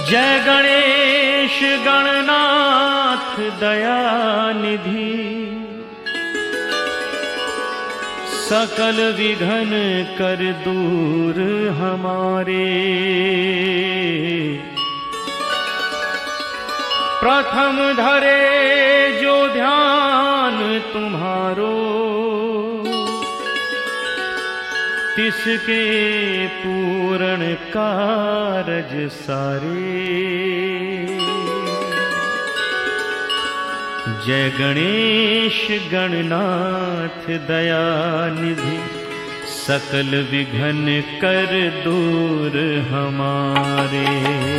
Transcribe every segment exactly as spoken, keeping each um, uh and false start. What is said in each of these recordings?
जय गणेश गणनाथ दयानिधि, सकल विघ्न कर दूर हमारे। प्रथम धरे जो ध्यान तुम्हारो, तिसके पूर्ण कारज सारे। जय गणेश गणनाथ दयानिधि, सकल विघ्न कर दूर हमारे।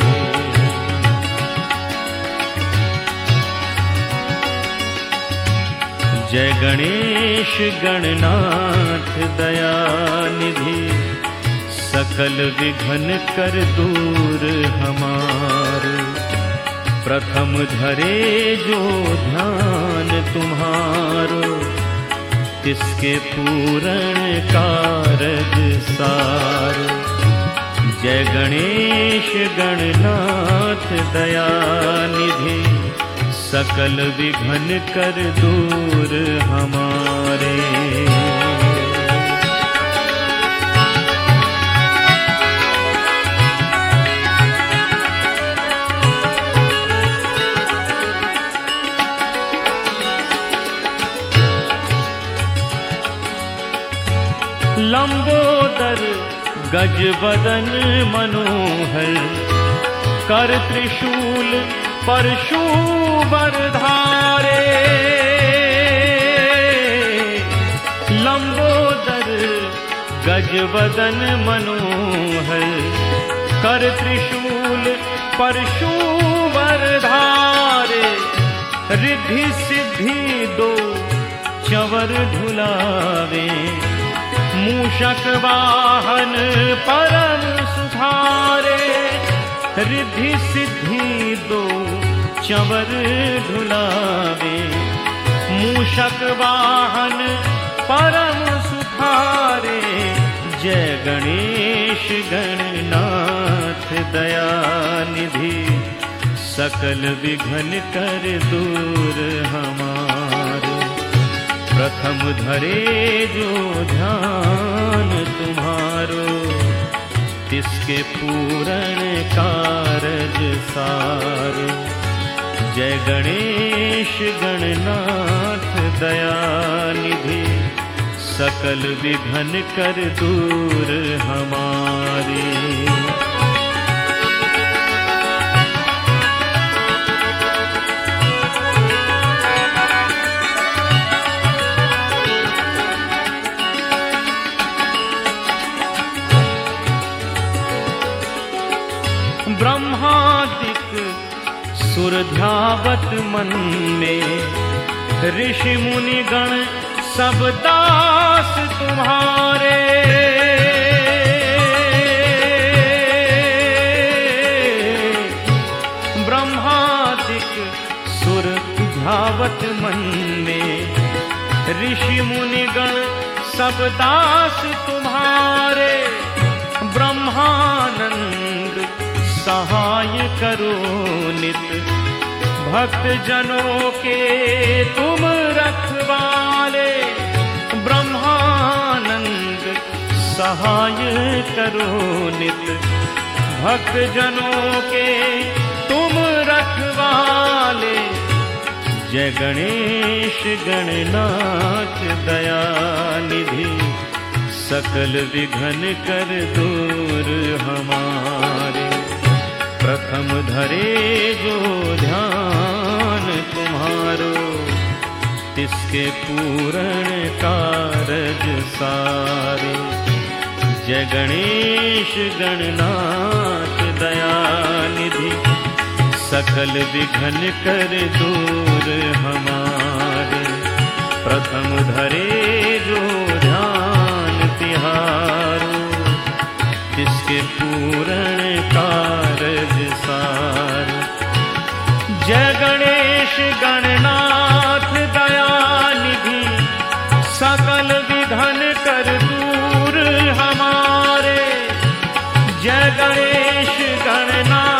जय गणेश गणनाथ दयानिधि, सकल विघ्न कर दूर हमारे। प्रथम धरे जो ध्यान तुम्हारो, तिसके पूर्ण कारज सार। जय गणेश गणनाथ दयानिधि, सकल विघ्न कर दूर हमारे। लंबोदर गज बदन मनोहर, कर त्रिशूल परशु बरधारे। लंबोदर गज बदन मनोहर, कर त्रिशूल परशु बरधारे। रिद्धि सिद्धि दो चवर ढुलावे, मूषक वाहन परम सुधारे। रिद्धि सिद्धि दो चवर ढुलावे, मूषक वाहन परम सुधारे। जय गणेश गणनाथ दयानिधि, सकल विघ्न कर दूर हमारे। प्रथम धरे जो ध्यान तुम्हारो, तिसके पूर्ण कारज सार। जय गणेश गणनाथ दयानिधि, सकल विघ्न कर दूर हमारे। ब्रह्मादिक सुर ध्यावत मन में, ऋषि मुनि गण सब दास तुम्हारे। ब्रह्मादिक सुर ध्यावत मन में, ऋषि मुनि गण सब दास तुम्हारे। ब्रह्मानंद सहाय करो नित, भक्त जनों के तुम रखवाले। ब्रह्मानंद सहाय करो नित, भक्त जनों के तुम रखवाले। जय गणेश गणनाथ दयानिधि, सकल विघ्न कर दूर हमारे। प्रथम धरे जो ध्यान तुम्हारो, तिसके पूर्ण कारज सारे। जय गणेश गणनाथ दयानिधि, सकल विघ्न कर दूर हमारे। प्रथम धरे जो ध्यान तिहारो, तिसके पूर्ण कारज सार। जय गणेश गणनाथ दयानिधि, सकल विघ्न कर दूर हमारे। जय गणेश गणनाथ